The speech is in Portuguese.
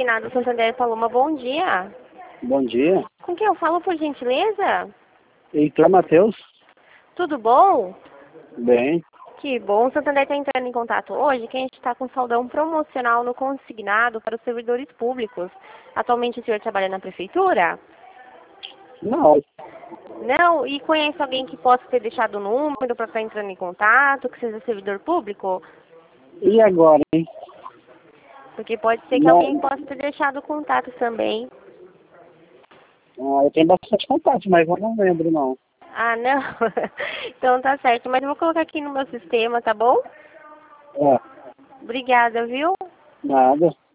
Consignado Santander Paloma, bom dia. Bom dia. Com quem eu falo, por gentileza? Heitor Matheus. Tudo bom? Bem. Que bom. O Santander está entrando em contato hoje que a gente está com saldão promocional no consignado para os servidores públicos. Atualmente o senhor trabalha na prefeitura? Não. Não? E conhece alguém que possa ter deixado o número para estar entrando em contato, que seja servidor público? E agora, hein? Porque pode ser que Não. alguém possa ter deixado o contato também. Eu tenho bastante contato, mas eu não lembro, não. Ah, não? Então tá certo. Mas eu vou colocar aqui no meu sistema, tá bom? É, Obrigada, viu? nada.